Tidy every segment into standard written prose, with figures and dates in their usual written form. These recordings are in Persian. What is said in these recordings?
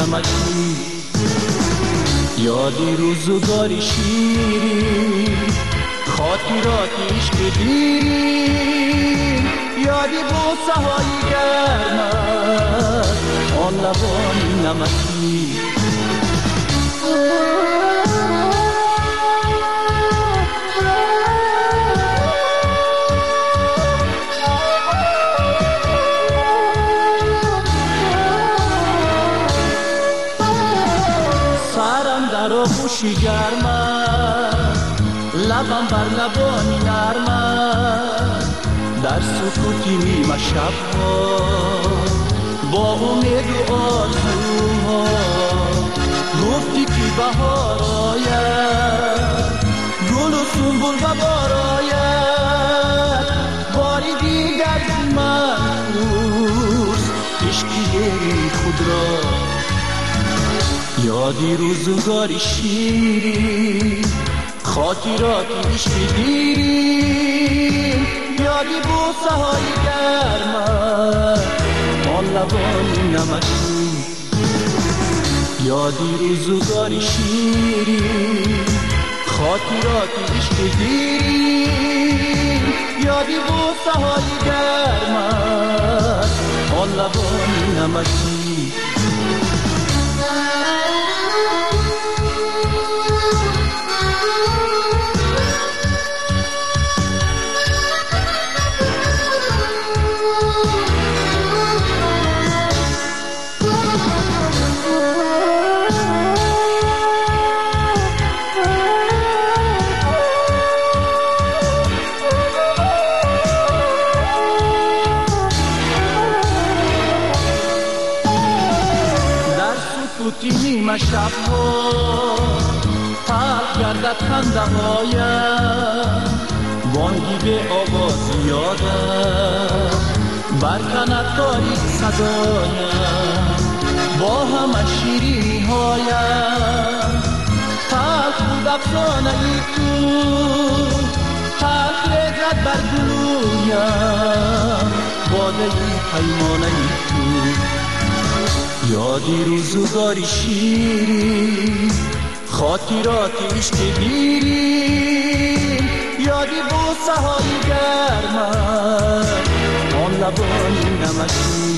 نمکی یادی روزگاری شیری خاطراتیش که دیری یادی بوسه های گرمت آن لبانی نمکی خوشی گرمت لبم بر لبانی نرمت در سکوتی نیمه شبها با امید و آرزوها گفتی که بهار آید گل و سنبل و بار آید باری دیگر من پرس عشقی خود را یادی روزگاری شیری خاطراتیش که دیری یادی بوسه های گرمت آن لبانی نمکی یادی روزگاری شیری خاطراتیش که دیری یادی بوسه های گرمت آن لبانی نمکی نیمه شبها پرد گردد خنده هایم بانگی به آواز یادم برکند تاریک صدایم با همه شیرینی هایم تلخ بود افسانه ای تو تلخ لذت بر گلویم باده ای پیمانه ای تو یادی روزگاری شیری خاطراتیش که دیری یادی بوسه های گرمت آن لبانی نمکی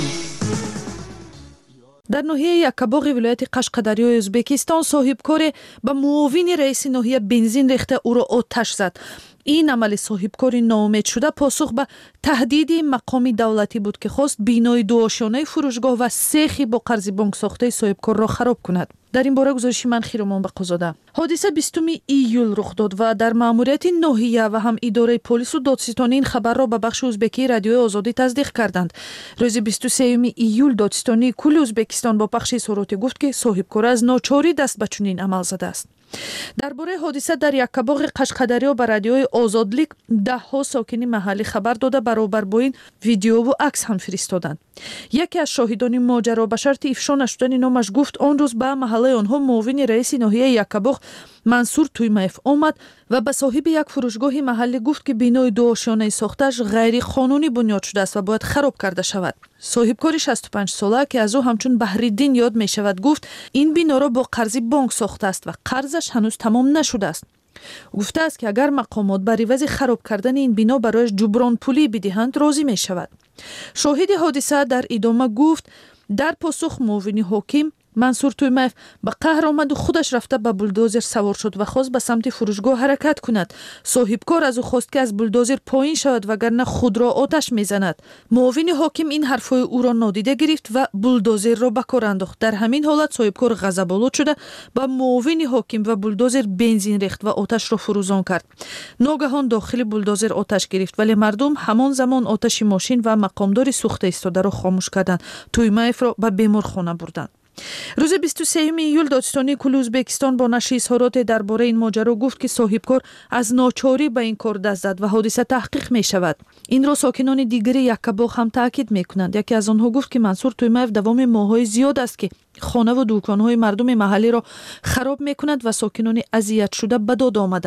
در ناحیه یکباغ ولایت قشقدریای ازبکستان صاحبکار به معاون رئیس ناحیه بنزین ریخته او را آتش زد. این عمل صاحبکاری ناامید شده پاسخ به تهدیدی مقامی دولتی بود که خواست بینای دو آشیانه فروشگاه و سیخی با قرض بانک ساخته صاحبکار را خراب کند. در این باره گزارش من خیرمان بقازاده. حادثه 20 ایول رخ داد و در ماموریت ناحیه و هم اداره پلیس و دادستانی این خبر را به بخش ازبکی رادیوی آزادی تصدیق کردند. روز 23 ایول دادستانی کل ازبکستان با پخش اظهارات گفت که صاحبکار از ناچاری دست به چنین عمل زده است. درباره حادثه در یکباغ قشقدریا به رادیوی آزادلیک ده ها ساکن محلی خبر داده برابر با این ویدیو و عکس هم فرستادند. یکی از شاهدان ماجرا به شرط افشا نشدن نامش گفت آن روز به محله آنها معاون رئیس ناحیه یکباغ منصور تویمایف آمد و به صاحب یک فروشگاه محلی گفت که بینای دو آشیانه ساختش غیر قانونی بنیاد شده است و باید خراب کرده شود. صاحبکار 65 ساله که از او همچون بحرالدین یاد می شود گفت این بنا را با قرض بانک ساخته است و قرضش هنوز تمام نشده است. گفته است که اگر مقامات بر عوض خراب کردن این بنا برایش جبران پولی بدهند راضی می شود. شاهد حادثه در ادامه گفت در پاسخ معاون حاکم منصور تویمایف به قهر آمد و خودش رفته به بولدوزر سوار شد و خواست به سمت فروشگاه حرکت کند. صاحبکار از او خواست که از بولدوزر پایین شود وگرنه خود را آتش میزند. معاون حاکم این حرفهای او را نادیده گرفت و بولدوزر را به کار انداخت. در همین حالت صاحبکار غضب‌آلود شده به معاون حاکم و بولدوزر بنزین ریخت و آتش را فروزان کرد. ناگهان داخل بولدوزر آتش گرفت ولی مردم همان زمان آتش ماشین و مقامدار سوخته ایستاده را خاموش کردند. تویمایف را به بیمارخانه بردند. روز 23 ایول دادستانی کل ازبکستان با نشر اظهارات درباره این ماجرا گفت که صاحبکار از ناچاری به این کار دست زد و حادثه تحقیق می شود. این را ساکنان دیگری یکباغ هم تاکید می کنند. یکی از آنها گفت که منصور تویمایف دوام ماه‌های زیاد است که خانه و دکان‌های مردم محلی را خراب می کند و ساکنان اذیت شده به داد آمدند.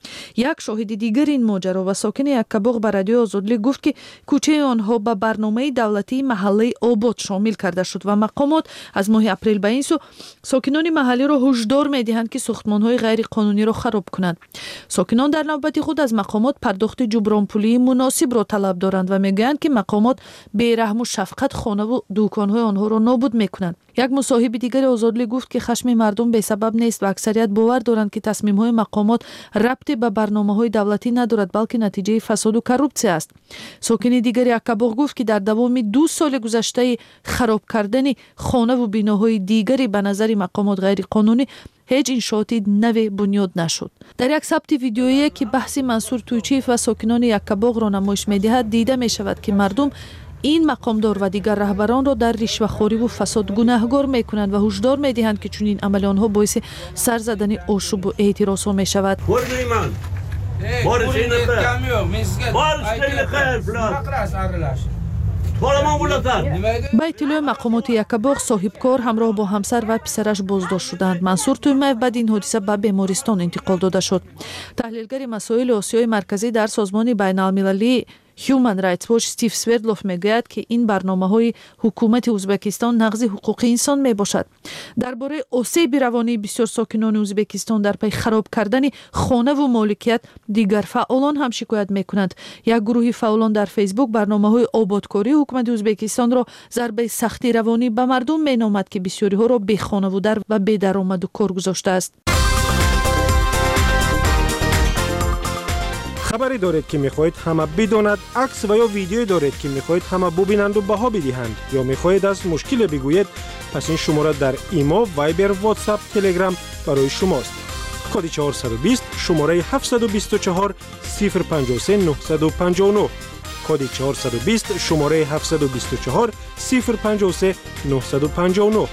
як шоҳиди дигар ин моҷаро ва сокини Яккабуғ ба радиои Озодӣ гуфт ки кӯчаи онҳо ба барномаи давлатии маҳаллаи Обод шомил карда шуд ва мақомот аз моҳи апрел ба ин су сокинони маҳаллиро ҳушдор медиҳанд ки сохтмонҳои ғайриқонуниро хароб кунанд. Сокинон дар навбати худ аз мақомот пардохти ҷубронпулии муносибро талаб доранд ва мегӯянд ки мақомот бераҳму шафқат хонаву дӯконҳои онҳоро нобуд мекунанд. як мусоҳиби дигари Озодӣ гуфт ки хашми мардум бесабаб нест ва аксарият бовар доранд ки тасмимҳои мақомот рабте ба барномаҳои давлатӣ надорад, балки натиҷаи фасоду коррупсия аст. Сокини дигари Яккабуғ гуфт ки дар давоми 2 соли гузаштаи хароб кардани хонаву биноҳои дигари ба назари мақомот ғайриқонунӣ ҳеҷ иншооти наве бунёд нашуд. дар як сабти видеоие ки баҳси Мансур Тӯйчиев ва сокинони Яккабуғро намоиш медиҳад, дида мешавад ки мардум ин мақомдор ва дигар раҳбаронро дар ришвахориву фасод гунаҳгор мекунанд ва ҳушдор медиҳанд ки чунин амали онҳо боиси сар задани ошубу эътирозҳо мешавад. ба иттилои мақомоти Яккабуғ, соҳибкор ҳамроҳ бо ҳамсар ва писараш боздошт шуданд. Мансур Тӯймаев баъди ин ҳодиса ба бемористон интиқол дода шуд. таҳлилгари масоили Осиёи марказӣ дар созмони байналмилалии Human Rights Watch Стив Свердлов мегӯяд ки ин барномаҳои ҳукумати Узбекистон нағзи ҳуқуқи инсон мебошад. дар бораи осеби равонии бисёр сокинони Узбекистон дар пайи хароб кардани хонаву моликият дигар фаъолон ҳам шикоят мекунанд. як гурӯҳи фаъолон дар Фейсбук барномаҳои ободкории ҳукумати Узбекистонро зарбаи сахти равонӣ ба мардум меномад ки бисёриҳоро бехонавудар ва бедаромаду кор гузоштааст. خبری دارید که میخواهید همه بداند، عکس و یا ویدیویی دارید که میخواهید همه ببینند و بها بدهند یا میخواهید از مشکل بگویید، پس این شماره در ایما، وایبر، واتساپ، تلگرام برای شماست. کد 420 شماره 724 053 959 کد 420 شماره 724 053 959.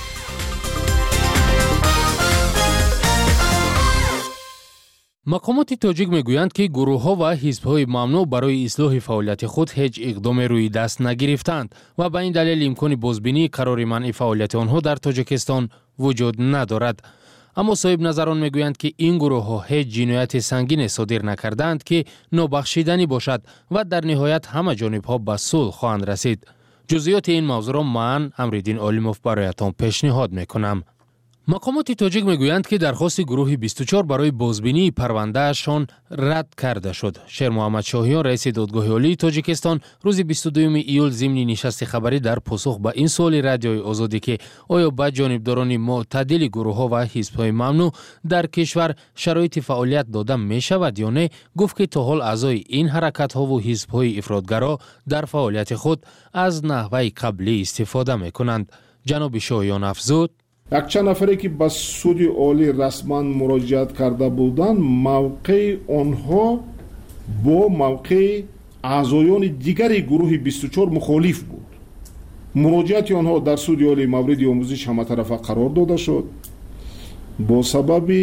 мақомоти тоҷик мегӯянд ки гурӯҳҳо ва ҳизбҳои мамнӯъ барои ислоҳи фаъолияти худ ҳеҷ иқдоме рӯи даст нагирифтанд ва ба ин далел имкони бозбинии қарори манъи фаъолияти онҳо дар Тоҷикистон вуҷуд надорад. аммо соҳибназарон мегӯянд ки ин гурӯҳҳо ҳеҷ ҷинояти сангине содир накардаанд ки нобахшиданӣ бошад ва дар ниҳоят ҳама ҷонибҳо ба сулҳ хоҳанд расид. ҷузъиёти ин мавзӯъро ман Амриддин Олимов бароятон пешниҳод мекунам. мақомоти тоҷик мегӯянд ки дархости гурӯҳи 24 барои бозбинии парвандаашон рад карда шуд. Шер Муҳаммад Шоҳиён, раиси додгоҳи олии Тоҷикистон, рӯзи 22 июл зимни нишасти хабарӣ дар посух ба ин суоли радиои Озодӣ ки оё ба ҷонибдорони мӯътадили гурӯҳҳо ва ҳизбҳои мамнӯъ дар кишвар шароити фаъолият дода мешавад ё не, гуфт ки то ҳол аъзои ин ҳаракатҳову ҳизбҳои ифротгаро дар фаъолияти худ аз наҳваи қаблӣ истифода мекунанд. ҷаноби Шоҳиён афзуд: якчанд нафаре ки ба суди олӣ расман муроҷиат карда буданд, мавқеи онҳо бо мавқеи аъзоёни дигари гурӯҳи 24 мухолиф буд. муроҷиати онҳо дар суди олӣ мавриди омӯзиш ҳаматарафа қарор дода шуд. бо сабаби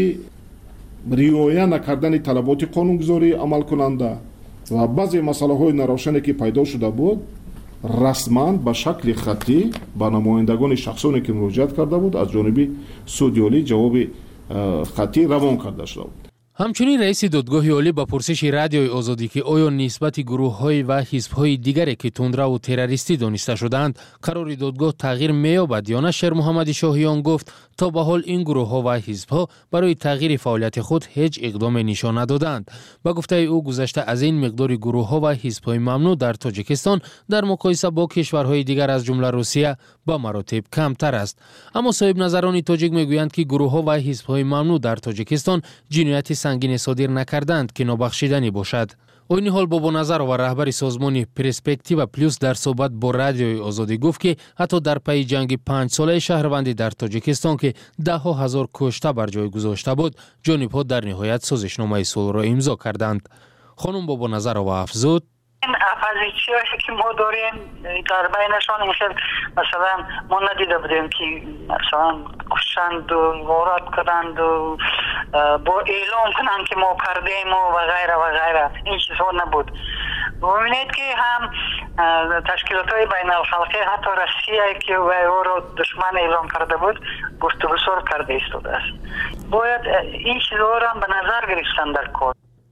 риоя накардани талаботи қонунгузории амалкунанда ва баъзе масъалаҳои нарошане ки пайдо шуда буд, расман ба шакли хаттӣ ба намояндагони шахсоне ки муроҷиат карда буд аз ҷониби суди олӣ ҷавоби хаттӣ равон карда шуда буд. ҳамчунин раиси додгоҳи олӣ ба пурсиши радиои Озодӣ ки оё нисбати гурӯҳҳои ва ҳизбҳои дигаре ки тундраву террористӣ дониста шудаанд қарори додгоҳ тағйир меёбад ё на, Шер Муҳаммади Шоҳиён гуфт то ба ҳол ин гурӯҳҳо ва ҳизбҳо барои тағйири фаъолияти худ ҳеҷ иқдоме нишон надоданд. ба гуфтаи ӯ, гузашта аз ин миқдори гурӯҳҳо ва ҳизбҳои мамнӯъ дар Тоҷикистон дар муқоиса бо кишварҳои дигар аз ҷумла Русия ба маротиб камтар аст. аммо соҳибназарони тоҷик мегӯянд ки гурӯҳҳо ва ҳизбҳои мамнӯъ дар Тоҷикистон ҷинояти сангине содир накарданд ки нобахшиданӣ бошад. ойни ҳол Бобоназарова, раҳбари созмони Перспектива плюс, дар суҳбат бо радиои Озодӣ гуфт ки ҳатто дар пайи ҷанги 5-солаи шаҳрвандӣ дар Тоҷикистон ки даҳҳо ҳазор кушта бар ҷой гузошта буд, ҷонибҳо дар ниҳоят созишномаи сулҳро имзо карданд. хонум Бобоназарова афзуд: اپوزیسیونی که ما داریم در بینشان مثلا ما ندیده بودیم که مثلا کشند و غارت کنند و با اعلام کنند که ما کردیم و غیره و غیره. این چیزها نبود. می‌بینید که هم تشکیلات‌های بین الخلقی حتی روسیه که او را دشمن اعلام کرده بود گفتگو کرده ایستاده است. باید این چیزها را به نظر گرفتن در کار.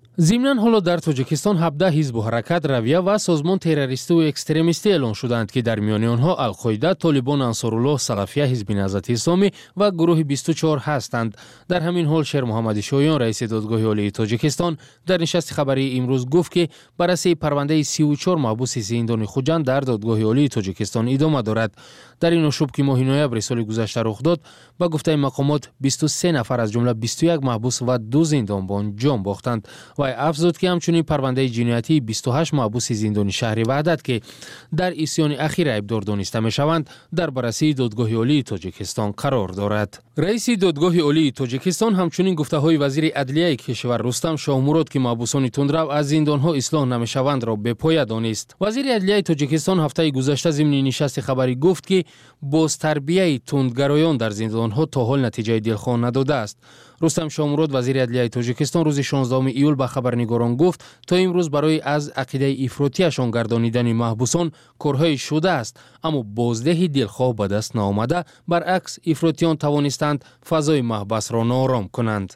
ضمناً حالا در تاجیکستان 17 حزب و حرکت رویه و سازمان تروریستی و اکستریمیستی اعلان شدند که در میان آنها القاعده، طالبان، انصارالله، سقفیه، حزب نهضت اسلامی و گروه 24 هستند. در همین حال شیر محمد شایان رئیس دادگاه عالی تاجیکستان در نشست خبری امروز گفت که بررسی پرونده 34 محبوس زندانی خوجند در دادگاه عالی تاجیکستان ادامه دارد. در این شب که ماه نوامبر سال گذشته رخ داد، با گفته مقامات 23 نفر از جمله 21 محبوس و 2 زندانبان جان باختند و افزود که همچنین پرونده جنایتی 28 محبوس زندانی شهر وحدت که در عصیان اخیر ایبدار دانسته میشوند در بررسی دادگاه عالی تاجیکستان قرار دارد. رئیس دادگاه عالی تاجیکستان همچنین گفته‌های وزیر عدلیه کشور رستم شاه مراد که محبوسان تندرو از زندان‌ها اصلاح نمی‌شوند را به پایه دانست. وزیر عدلیه تاجیکستان هفته گذشته ضمن نشست خبری گفت که بازتربیه تندگرایان در زندان‌ها تا حال نتیجه دلخواه نداده است. رستم شاه مراد وزیر عدلیه تاجیکستان روز 16 ایول به خبرنگاران گفت تا امروز برای از عقیده افراطیشان گردانیدن محبوسان کارهای شده است، اما بازده دلخواه به دست نآمده. برعکس افراطیان توانستند فضای محبس را ناآرام کنند.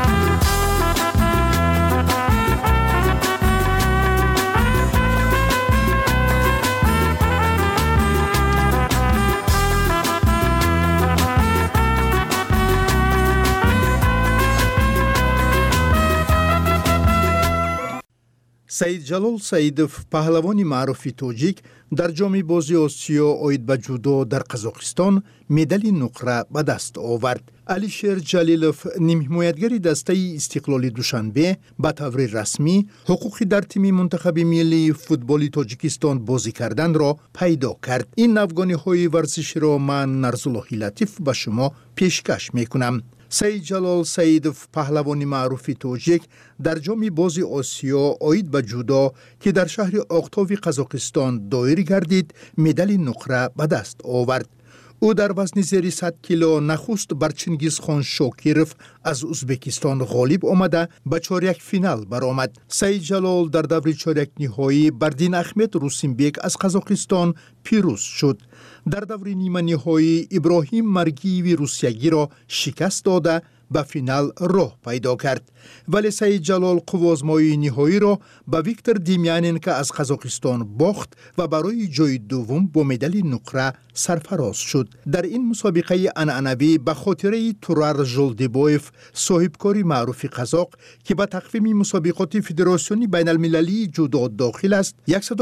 سعید جلال سعیدов پهلوانی معروف توجیک در جام بازی آسیا اوید به جودو در قزاقستان مدال نقره به دست آورد. علیشیر جلیلوف نیم حمایتگر دسته استقلال دوشنبه به طور رسمی حقوقی در تیم منتخب ملی فوتبال تاجیکستان بازی کردن را پیدا کرد. این افغانی ورزشی را من نرزالله لطیف به شما پیشکش میکنم. سعید جلال سعیدов پهلوانی معروف توجیک در جام بازی آسیا اوید به جودو که در شهر اقتاو قزاقستان دایر گردید مدال نقره به دست آورد. او در وزن زیر 100 کیلو نخست بر چنگیزخان شاکیروف از ازبکستان غالب آمده به چهارک فینال برآمد. سعید جلال در دور چهارک نهایی بر دین احمد روسینبک از قزاقستان پیروز شد. در دور نیمه نهایی ابراهیم مرگیوی روسیگی را شکست داده به فینال راه پیدا کرد. ولی سعید جلال قوازمایی نهایی را به ویکتور دیمیاننکو از قزاقستان باخت و برای جای دوم با مدال نقره سرفراز شد. در این مسابقه عنعنوی به خاطره تورار ژولدیبایف صاحبکاری معروف قزاق که به تقویم مسابقات فدراسیون بین المللی جودو داخل است،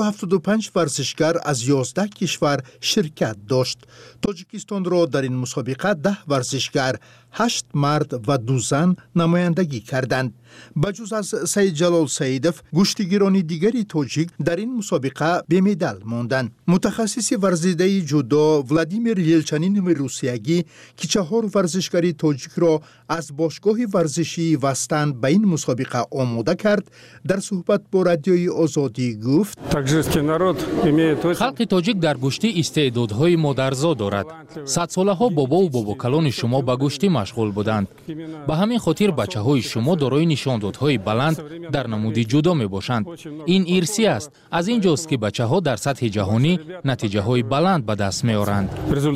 175 ورزشگر از 11 کشور شرکت داشت. تاجیکستان را در این مسابقه 10 ورزشگر، 8 مرد و 2 زن نمایندگی کردند. بجز از سعید جلال سعیدов گشتیگیران دیگری تاجیک در این مسابقه به مدال ماندند. متخصص ورزیده جودو ولادیمیر یلچنین روسیگی که 4 ورزشکاری تاجیک را از باشگاه ورزشی وستن به این مسابقه آماده کرد، در صحبت با رادیوی آزادی گفت خلق تاجیک در گشتی استعدادهای مادرزا دارد. 100 ساله ها بابا و باباکلان شما به گشتی مشغول بودند. به همین خاطر بچه های شما دارای نشاندادهای بلند در نمود جودو می باشند. این ارثی است. از اینجاست که بچه ها در سطح جهانی نتیجه های بلند به دست می آورند.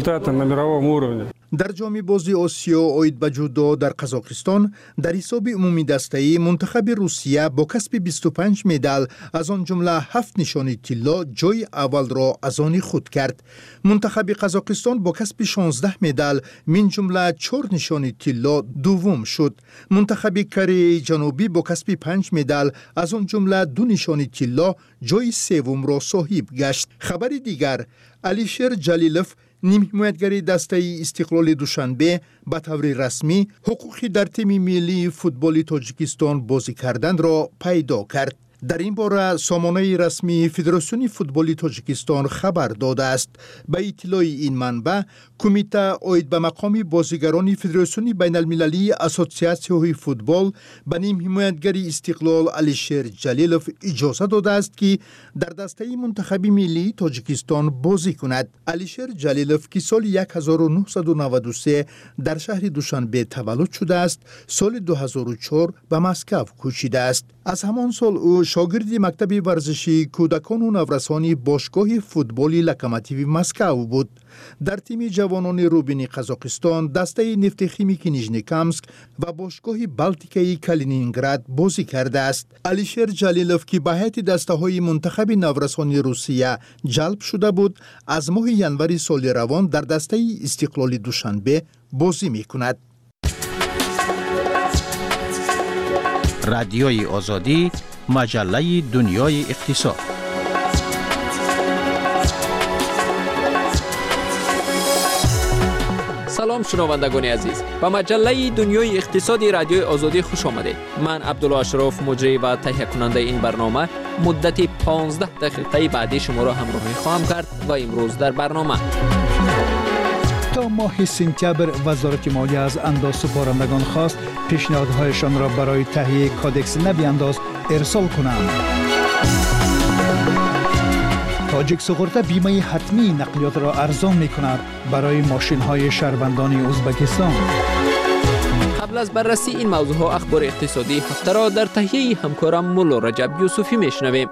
در جام بازی آسیا اوید به جودو در قزاقستان در حساب عمومی دسته‌ای منتخب روسیه با کسب 25 مدال از آن جمله 7 نشان طلا جای اول را از آن خود کرد. منتخب قزاقستان با کسب 16 مدال من جمله 4 نشان طلا دوم شد. منتخب کره جنوبی با کسب 5 مدال از آن جمله 2 نشان طلا جای سوم را صاحب گشت. خبر دیگر، علیشیر جلیلوف نیم حمایتگر دسته استقلال دوشنبه به طور رسمی حقوقی در تیم ملی فوتبال تاجیکستان بازی کردن را پیدا کرد. در این باره سامانه رسمی فدراسیون فوتبال تاجیکستان خبر داده است. به اطلاع این منبع، کمیته اوید به مقام بازیگران فدراسیون بین المللی اسوسیاسیون فوتبال به نیم حمایتگر استقلال علیشیر جلیلوف اجازه داده است که در دسته منتخب ملی تاجیکستان بازی کند. علیشیر جلیلوف که سال 1993 در شهر دوشنبه تولد شده است، سال 2004 به مسکو کوچیده است. از همان سال او شاگرد مکتب ورزشی کودکان و نورسان باشگاه فوتبال لوکوموتیو مسکو بود. در تیم جوانان روبین قزاقستان، دسته نفت خیمیک نیژنیکامسک و باشگاه بالتیکی کالینینگراد بازی کرده است. الیشر جلیلوف که به هیئت دسته‌های منتخب نورسان روسیه جلب شده بود، از ماه ینور سال روان در دسته استقلال دوشنبه بازی می‌کند. رادیوی آزادی، مجله دنیای اقتصاد. سلام شنوندگان عزیز، به مجله دنیای اقتصادی رادیوی آزادی خوش آمدید. من عبدالله اشرف، مجری و تهیه کننده این برنامه، مدت 15 دقیقه بعدی شما را همراهی خواهم کرد و امروز در برنامه تا ماه سپتامبر وزارت مالیه از اندازه‌سپارندگان خواست پیشنهادهایشان را برای تهیه کادکس نوی انداز ارسال کنند. تاجیک سوخورته بیمه حتمی نقلیات را ارزان می کند برای ماشین های شهروندان ازبکستان. قبل از بررسی این موضوع ها اخبار اقتصادی هفته را در تهیه همکارم مولا رجب یوسفی میشنویم.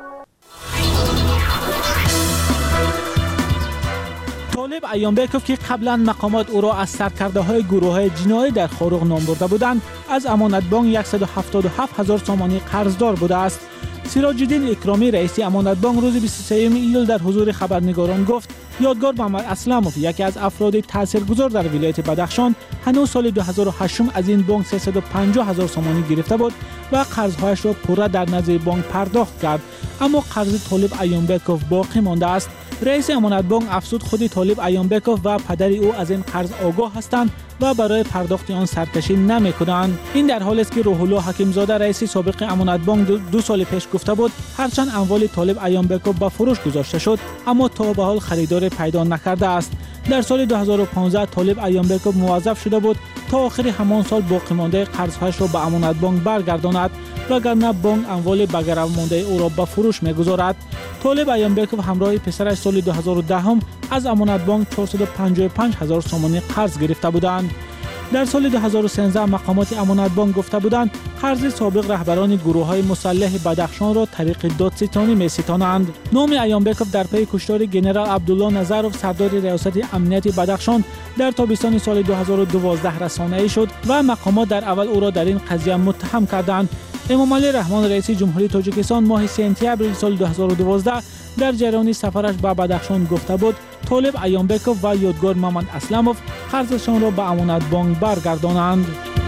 طالب ایانبکوف که قبلا مقامات او را از سرکرده های گروه های جنایی در خاروق نام برده بودند، از امانت بانک 177,000 سامانی قرضدار بوده است. سراج الدین اکرامی رئیس امانت بانک روز 23 ایول در حضور خبرنگاران گفت یادگار محمد اسلموف، یکی از افراد تاثیرگذار در ولایت بدخشان، هنوز سال 2008 از این بانک 350,000 سامانی گرفته بود و قرضهایش را پوره در نزد بانک پرداخت کرد، اما قرض طالب ایانبکوف باقی مانده است. رئیس امانت بانک افزود خود طالب ایانبکوف و پدر او از این قرض آگاه هستند و برای پرداخت آن سرکشی نمی‌کنند. این در حالی است که روح الله حکیمزاده رئیس سابق امانت بانک 2 سال پیش گفته بود هرچند اموال طالب ایانبکوف به فروش گذاشته شد، اما تا به حال خریدار پیدا نکرده است. در سال 2015 طالب ایانبکوف موظف شده بود تا آخر همان سال باقی مانده قرضهایش را به امانت بانک برگرداند، وگرنه بانک اموال به گرو مانده او را به فروش می‌گذارد. طالب ایانبکوف همراه پسرش سال 2010 از امانت بانک 455,000 سامانی قرض گرفته بودند. در سال 2013 مقامات امانت بانک گفته بودند قرض سابق رهبران گروه‌های مسلح بدخشان را طریق دادستانی می‌ستانند. نام ایانبکوف در پی کشتار ژنرال عبدالله نظرов سردار ریاست امنیت بدخشان در تابستان سال 2012 رسانه‌ای شد و مقامات در اول او را در این قضیه متهم کردند. امامعلی رحمان رئیس جمهوری تاجیکستان ماه سپتامبر سال 2012 در جریان سفرش به بدخشان گفته بود طالب ایانبکوف و یادگار محمد اسلموف قرضشان را به امانت بانک برگردانند.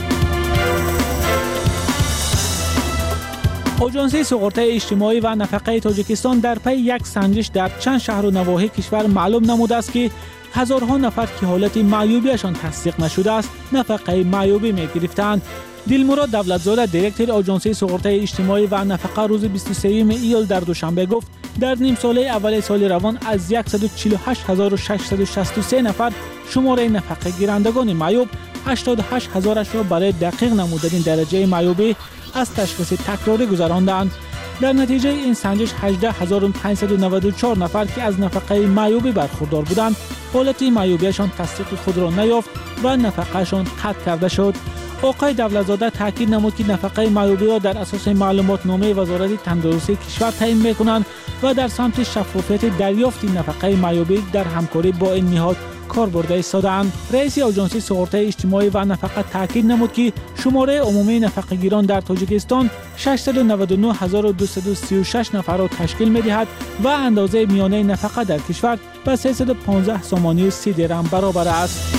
آژانس سوغورته اجتماعی و نفقه تاجیکستان در پی یک سنجش در چند شهر و نواحی کشور معلوم نموده است که هزارها نفر که حالت معیوبیشان تصدیق نشده است نفقه معیوبی می‌گرفتند. دلمراد دولتزاده دیرکتور آژانس سوغورته اجتماعی و نفقه روز 23 ایول در دوشنبه گفت در نیم ساله اول سال روان از 148,663 نفر شماره نفقه گیرندگان معیوب 88,000 را برای دقیق نمودن درجه معیوبی از تشخیص تکراری گذراندند. در نتیجه این سنجش 18,594 نفر که از نفقه معیوبی برخوردار بودند حالت معیوبیشان تصدیق خود را نیافت و نفقهشان قطع کرده شد. آقای دولتزاده تاکید نمود که نفقه معیوبی را در اساس معلومات نامه وزارت تندرستی کشور تعیین می‌کنند و در سمت شفافیت دریافت نفقه معیوبی در همکاری با این نهاد کار برده ایستاده‌اند. رئیس آژانس سوغورته اجتماعی و نفقه تاکید نمود که شماره عمومی نفقه‌گیران در تاجیکستان 699,236 نفر را تشکیل می‌دهد و اندازه میانه نفقه در کشور به 315 سامانی و 30 درهم برابر است.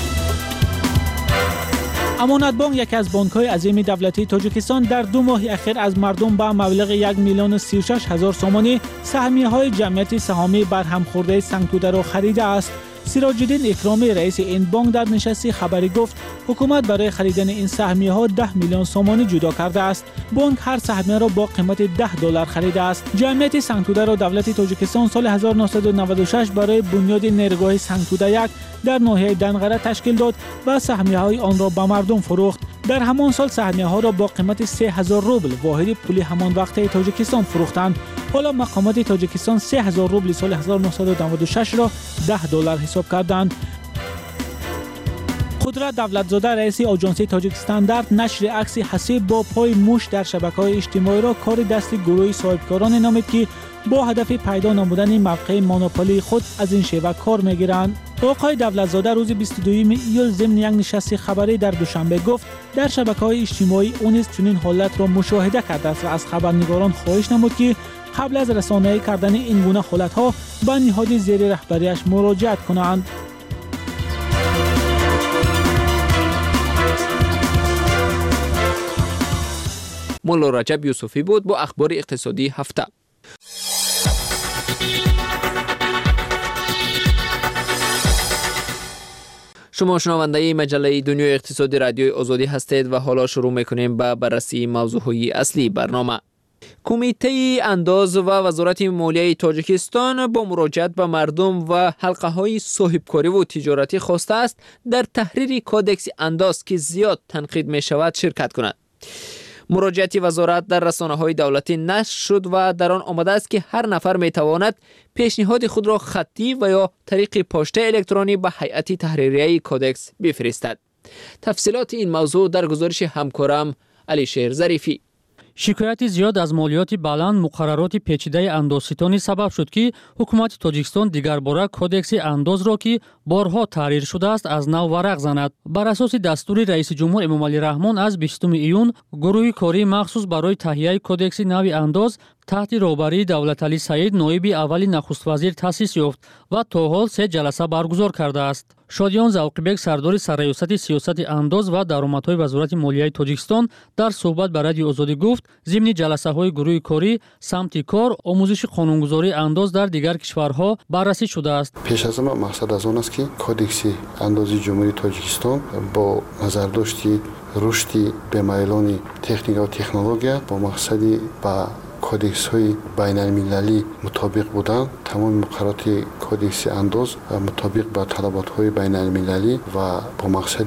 امانت بانک یکی از بانک‌های عظیم دولتی تاجیکستان در 2 ماه اخیر از مردم به مبلغ 1,36,000 سامانی سهمیه‌های جمعیت سهامی برهم خورده سنگ‌توده را خریده است. سراج الدین اکرامی رئیس این بانک در نشستی خبری گفت حکومت برای خریدن این سهمیه‌ها 10 میلیون سامانی جدا کرده است. بانک هر سهمیه را با قیمت $10 خریده است. جمعیت سنگ‌توده را دولت تاجیکستان سال 1996 برای بنیاد نیروگاه سنگ‌توده 1 در ناحیه دنقره تشکیل داد و سهمیه‌های آن را به مردم فروخت. در همان سال سهمیه‌ها را با قیمت 3000 روبل واحد پول همان وقت تاجیکستان فروختند. حالا مقامات تاجیکستان 3000 روبل سال 1996 را $10 حساب کردند. قدرت دولتزاده رئیس آژانسی تاجیکستان در نشر عکس حسیب با پای موش در شبکه‌های اجتماعی را کار دست گروه صاحبکاران نامید که با هدف پیدا نمودن موقع مونوپولی خود از این شیوه کار میگیرند. آقای دولتزاده روز 22 ایول ضمن یک نشست خبری در دوشنبه گفت در شبکه‌های اجتماعی او نیز چنین حالت را مشاهده کرده است و از خبرنگاران خواهش نمود که قبل از رسانه‌ای کردن این گونه حالت‌ها به نهاد زیر رهبریش مراجعت کنند. مولا رجب یوسفی بود با اخبار اقتصادی هفته. شما شنونده مجله دنیای اقتصادی رادیوی آزادی هستید و حالا شروع میکنیم به بررسی موضوعهای اصلی برنامه. کمیته انداز و وزارت مالیه تاجیکستان با مراجعت به مردم و حلقه‌های صاحبکاری و تجارتی خواسته است در تحریر کودکس انداز که زیاد تنقید می شود شرکت کند. مراجعت وزارت در رسانه‌های دولتی نشر شد و در آن آمده است که هر نفر می‌تواند پیشنهاد خود را خطی و یا طریق پشت الکترونی به هیئت تحریریه کودکس بفرستد. تفصیلات این موضوع در گزارش همکارم علیشیر ظریفی. شکایت زیاد از مالیات بلند، مقررات پیچیده اندازستانی سبب شد که حکومت تاجیکستان دیگر باره کودکس انداز را که بارها تحریر شده است از نو ورق زند. بر اساس دستور رئیس جمهور امامعلی رحمان از 20 ایون گروه کاری مخصوص برای تهیه کودکس نو انداز تحت رهبری دولتعلی سعید نایب اولی نخست وزیر تأسیس یافت و تا حال 3 جلسه برگزار کرده است. شادیان زوقیبک سردار سرریاست سیاست انداز و درآمدهای وزارت مالیه تاجیکستان در صحبت با رادیو آزادی گفت ضمن جلسه‌های گروه کاری سمت کار آموزش قانونگذاری انداز در دیگر کشورها بررسی شده است. پیش از همه مقصد از آن است که کودکس اندازی جمهوری تاجیکستان با نظرداشت رشد بمیلان تکنیک و تکنولوژی با مقصدی با کودکس های بین المللی مطابق بودن، تمام مقررات کودکس انداز مطابق با طلبات های بین المللی و با مقصد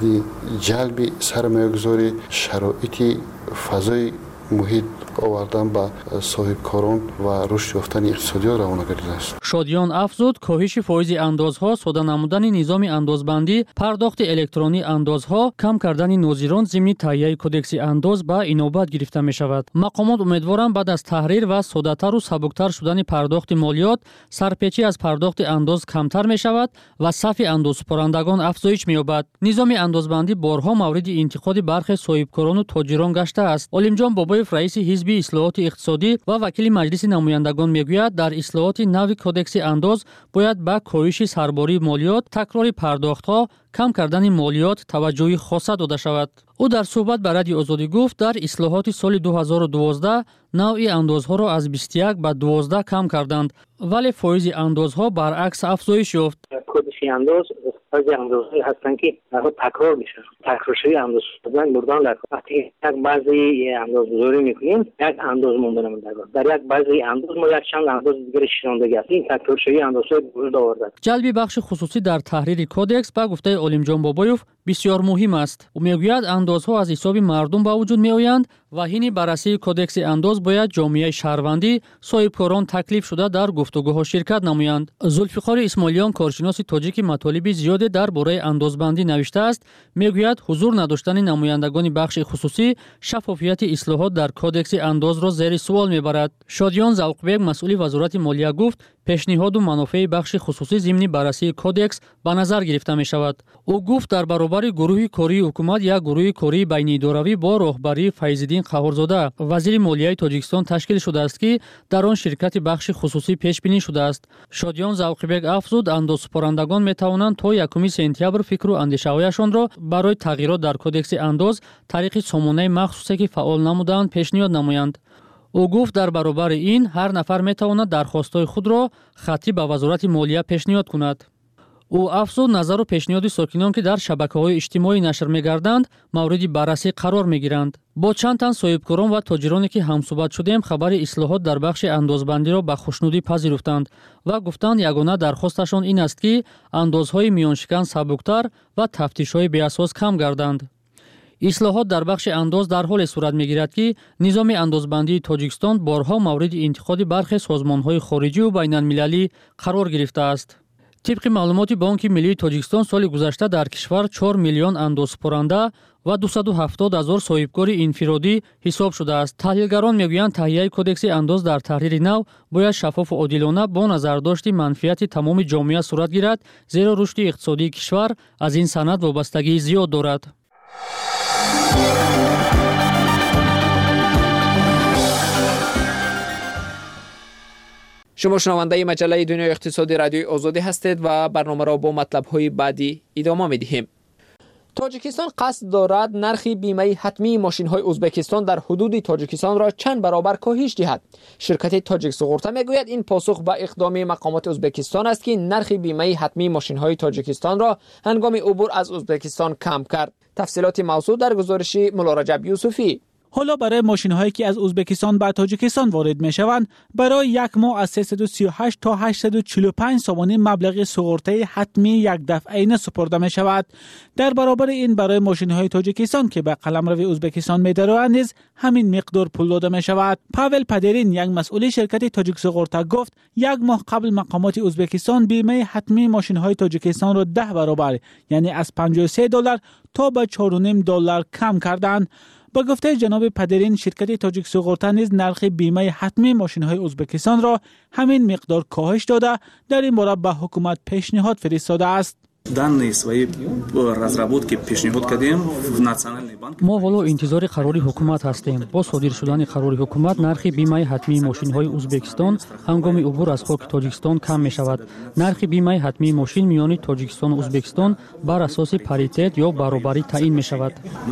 جلب سرمایه‌گذاری شرایط فضای محیط آوردن به صاحبکاران و رشد یافتن اقتصادی را روانه گردیده است. شادیان افزود کاهش فایز اندازها، ساده نمودن نظام اندازبندی، پرداخت الکترونی اندازها، کم کردن ناظران ضمن تهیه کودکس انداز به اینوبت گرفته می شود. مقامات امیدوارند بعد از تحریر و ساده‌تر و سبکتر شدن پرداخت مالیات، سرپیچی از پرداخت انداز کمتر می شود و صف اندازپرندگان افزایش می یابد. نظام اندازبندی بارها مورد انتقاد برخی صاحبکاران و تاجران گشته است. علیمجان بابایف رئیس حزب اصلاحات اقتصادی و وکیل مجلس نمایندگان میگوید در اصلاحات نو کودکس انداز باید به کاهش سرباری مالیات، تکرار پرداخت‌ها، کم کردن مالیات توجه خاصه داده شود. او در صحبت با رادیو آزادی گفت در اصلاحات سال 2012 نوع اندازها را از 21 به 12 کم کردند ولی فایز اندازها برعکس افزایش یافت. کودکس انداز بعضی اندازه‌ای هستن که تکرار میشن. تکرارشوی انداز دادن مردان در وقتی یک بعضی اندازه‌گذاری میکنیم یک انداز مونده نمونده. در یک بعضی انداز ما یک چند انداز دیگر شناندگی است. این تکرارشوی اندازهای وجود آورده. جلب بخش خصوصی در تحریر کودکس به گفته علیمجان بابایف بسیار مهم است. او میگوید اندازها از حساب مردم به وجود میآیند و حین بررسی کودکس انداز باید جامعه شهروندی صاحبکاران تکلیف شده در گفتگوها شرکت نمایند. زلفقار اسماعیلیان کارشناس تاجیک مطالب زیاد درباره اندازبندی نوشته است. میگوید حضور نداشتن نمایندگان بخش خصوصی شفافیت اصلاحات در کودکس انداز را زیر سوال میبرد. شادیان زوقبک مسئول وزارت مالیه گفت پیشنهاد و منافع بخش خصوصی ضمن بررسی کودکس به نظر گرفته می شود. او گفت در برابر گروه کاری حکومت یک گروه کاری بین اداروی با راهبری فیض‌الدین قهارزاده وزیر مالیه تاجیکستان تشکیل شده است که در آن شرکت بخش خصوصی پیش بینی شده است. شادیان زوقبک افزود اندازسپارندگان می توانند تا 1 سپتامبر فکر و اندیشه‌هایشان را برای تغییرات در کودکس انداز طریق سامانه مخصوصی که فعال نمودند پیشنهاد نمایند. او گفت در برابر این هر نفر می تواند درخواست‌های خود را خطی به وزارت مالیه پیشنهاد کند. او افزود نظر و پیشنهاد ساکنان که در شبکه‌های اجتماعی نشر می‌گردند مورد بررسی قرار می‌گیرند. با چند تن صاحبکاران و تاجرانی که همصحبت شدیم خبر اصلاحات در بخش اندازبندی را به خوشنودی پذیرفتند و گفتند یگانه درخواستشان این است که اندازهای میانشکن سبکتر و تفتیش‌های بی‌اساس کم گردند. اصلاحات در بخش انداز در حال صورت می‌گیرد که نظام اندازبندی تاجیکستان بارها مورد انتقاد برخی سازمان‌های خارجی و بین‌المللی قرار گرفته است. طبق معلومات بانک ملی تاجیکستان سال گذشته در کشور 4 میلیون اندازپرنده و 270,000 صاحبکار انفرادی حساب شده است. تحلیلگران میگویند تهیه کدکس انداز در تحریر نو باید شفاف و عادلانه با نظرداشت منفعت تمام جامعه صورت گیرد، زیرا رشد اقتصادی کشور از این سند وابستگی زیاد دارد. شما شنونده مجله دنیای اقتصادی رادیوی آزادی هستید و برنامه را با مطلب‌های بعدی ادامه می‌دهیم. تاجیکستان قصد دارد نرخ بیمه حتمی ماشین‌های ازبکستان در حدود تاجیکستان را چند برابر کاهش دهد. شرکت تاجیک سوغورتا میگوید این پاسخ به اقدام مقامات ازبکستان است که نرخ بیمه حتمی ماشین‌های تاجیکستان را هنگام عبور از ازبکستان کم کرد. تفصیلات موضوع در گزارش مولا رجب یوسفی. حالا برای ماشین‌هایی که از ازبکستان به تاجیکستان وارد می‌شوند برای یک ماه از 338 تا 845 سومانی مبلغ سوغورتای حتمی یک دفعه سپرده می‌شود. در برابر این برای ماشین‌های تاجیکستان که به قلمرو ازبکستان می‌دارند نیز همین مقدار پول داده می‌شود. پاول پدرین یک مسئول شرکت تاجیک سوغورتا گفت یک ماه قبل مقامات ازبکستان بیمه حتمی ماشین‌های تاجیکستان را 10 برابر یعنی از $53 تا به $4.5 کم کردند. با گفته جناب پدرین شرکت تاجیک سوغورتا نیز نرخ بیمه حتمی ماشین‌های ازبکستان را همین مقدار کاهش داده در این باره به حکومت پیشنهاد فرستاده است. ما حالا انتظار قرار حکومت هستیم. با صادر شدن قرار حکومت نرخ بیمه حتمی ماشین‌های ازبکستان هنگام عبور از خاک تاجیکستان کم می‌شود. نرخ بیمه حتمی ماشین میان تاجیکستان و ازبکستان بر اساس پاریتت یا برابری تعیین می‌شود.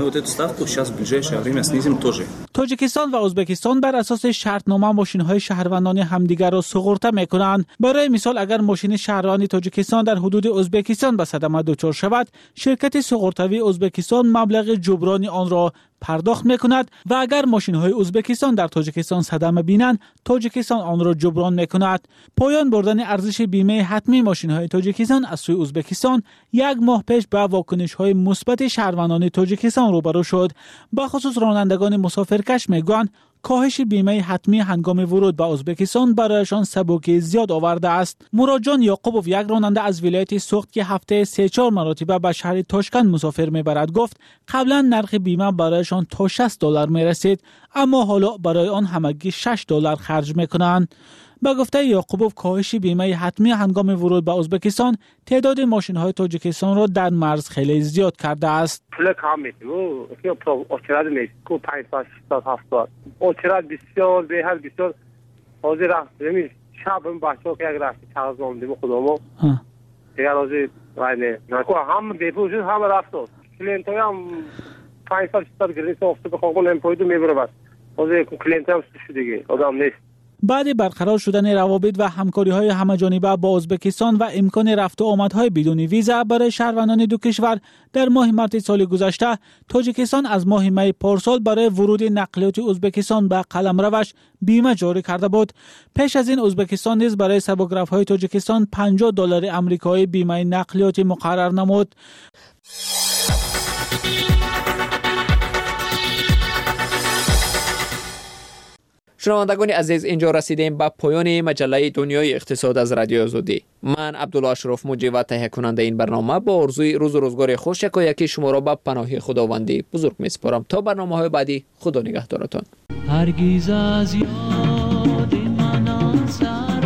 تاجیکستان و ازبکستان بر اساس شرطنامه ماشین‌های شهروندان همدیگر را سوغورتا می‌کنند. برای مثال اگر ماشین شهروندی تاجیکستان در حدود ازبکستان به صدمه دچار شود، شرکت سوغورتاوی ازبکستان مبلغ جبران آن را پرداخت می‌کند و اگر ماشین‌های ازبکستان در تاجیکستان صدمه بینند، تاجیکستان آن را جبران می‌کند. پایان بردن ارزش بیمه حتمی ماشین‌های تاجیکستان از سوی ازبکستان یک ماه پیش به واکنش‌های مثبت شهروندان تاجیکستان روبرو شد. به خصوص رانندگان مسافرکش می‌گویند کاهش بیمه حتمی هنگام ورود به ازبکستان برایشان سبکی زیاد آورده است. مراجان یعقوبوف یک راننده از ولایت سوخت که هفته 3-4 مرتبه به شهر تاشکند مسافر میبرد گفت قبلا نرخ بیمه برایشان تا $60 میرسید اما حالا برای آن همگی $6 خرج میکنند. به گفته یعقوبوف کاهش بیمه حتمی هنگام ورود به ازبکستان تعداد ماشین‌های تاجیکستان را در مرز خیلی زیاد کرده است. پول کم میتونم که اچراد میشه 5-7 اچراد بسیار به هر بسیار حاضر رفتیم شب این بچه‌ها که اگر رفتی چقدر زامدیم خودمو دیگر حاضر ولی نکو هم دیپوشون هم رفتو کلینتای هم 5-6 گریس افته بخوام نمیپویدو میبره بس حاضر کلینت هم شده آدم نیست. بعد برقرار شدن روابط و همکاری‌های همه‌جانبه با ازبکستان و امکان رفت و آمدهای بدون ویزا برای شهروندان دو کشور در ماه مارس سال گذشته، تاجیکستان از ماه می پارسال برای ورود نقلیات ازبکستان به قلمروش بیمه جاری کرده بود. پیش از این ازبکستان نیز برای سبک‌رفت‌های تاجیکستان $50 آمریکایی بیمه نقلیات مقرر نمود. شنوندگان عزیز اینجا رسیدیم به پایان مجله دنیای اقتصاد از رادیو آزادی. من عبدالله اشرف مجری و تهیه کننده این برنامه با آرزوی روز و روزگار خوش یکی شما را به پناه خداوندی بزرگ میسپارم. تا برنامه‌های بعدی خدا نگهدارتان. هرگز از یاد من سر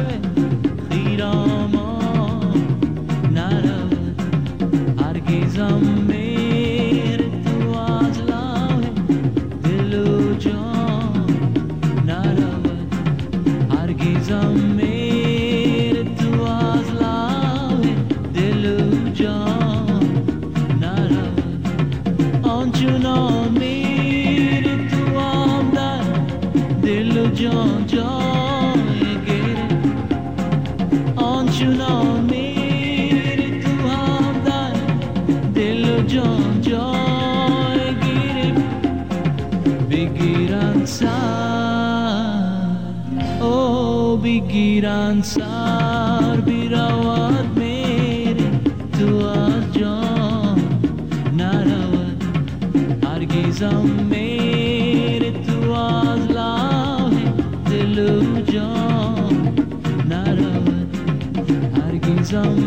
خیرامان نرود هرگزم میر تو از لاه دل و جان نرود هرگزم میر تو از لاه دل و جان نرود آنچنان میر تو آمدن دل و جان جای گیر آنچنان میر تو آمدن دل و جان جای گیر بگیرن سر او بگیرن سر بیرود میره تو از جان نرود هرگزم میره تو از لاه دل و جان نرود هرگزم